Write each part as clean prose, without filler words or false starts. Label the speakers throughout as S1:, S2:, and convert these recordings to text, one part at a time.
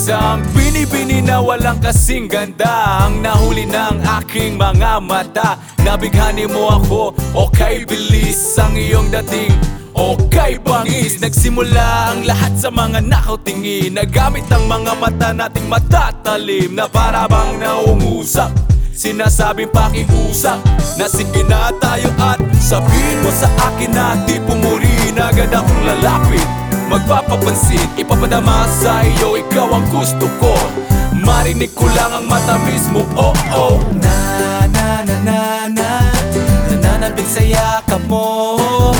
S1: Isang binibini na walang kasing ganda ang nahuli ng aking mga mata. Nabighani mo ako, okay bilis ang iyong dating, okay bangis. Nagsimula ang lahat sa mga nakautingin, nagamit ang mga mata nating matatalim na para bang naungusap. Sinasabing pakiusap na sige na tayo at sabihin mo sa akin na di pumuri na agad akong lalapit. Magpapapansin, ipapadama sa iyo, ikaw ang gusto ko. Marinig ko lang ang matamis mo, oh oh. Nananabig sa yakap mo.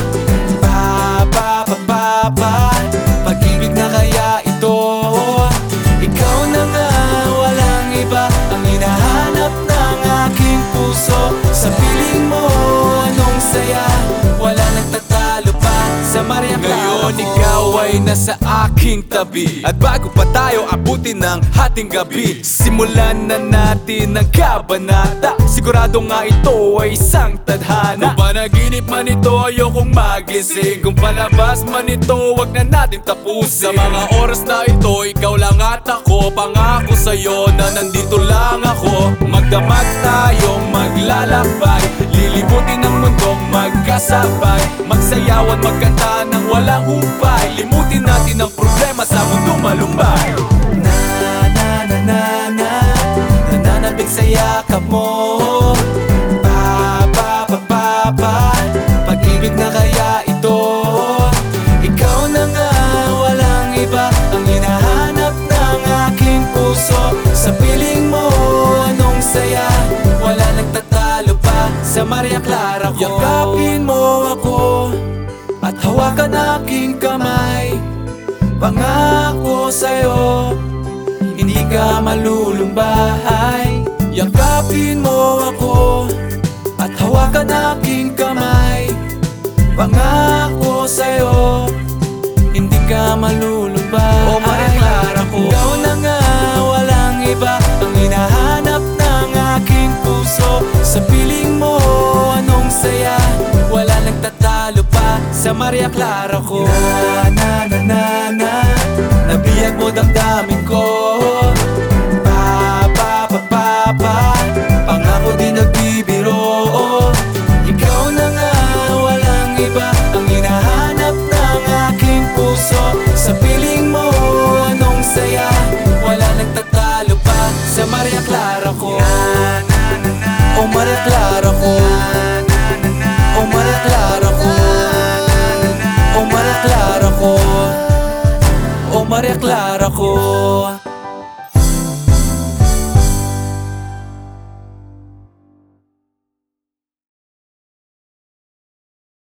S1: Pag-ibig na kaya ito. Ikaw na nga, walang iba ang hinahanap ng aking puso. Sa piling mo, anong saya, wala nagtatalo pa sa Maria Clara. Ngayon ikaw ay nasa aking tabi, at bago pa tayo abutin ng hating gabi, simulan na natin ang kabanata. Sigurado nga ito ay isang tadhana. Kung panaginip man ito, ayokong magising. Kung palabas man ito, wag na natin tapusin. Sa mga oras na ito, ikaw lang at ako. Pangako sa'yo na nandito lang ako. Magdamag tayong maglalakbay, lilibutin ang mundong magkasabay. Magsayawan, magkanta ng walang humpay. Limutin natin ang problema sa mundong malumbay. Nananabig sa yakap mo. Pag-ibig na kaya ito. Ikaw na nga, walang iba ang hinahanap ng aking puso. Sa piling mo, anong saya, wala nagtatalo pa sa Maria Clara ko. Yakapin mo ako at hawakan aking kamay. Pangako sa'yo, hindi ka malulumbay. Yakapin mo ako at hawakan aking kamay. Pangako sa'yo, hindi ka malulumbay. Oh Maria Clara ko, ikaw na nga, walang iba ang hinahanap ng aking puso. Sa piling mo, anong saya, wala nagtatalo pa sa Maria Clara ko. Nabiyag mo damdamin ko. Pangako di nagbibiro. Ikaw na nga, walang iba ang hinahanap ng aking puso. Sa piling mo, anong saya, wala nagtatalo pa sa Maria Clara ko. Oh Maria Clara ko. Oh Maria Clara ko. Oh Maria Clara ko. Oh Maria Clara ko.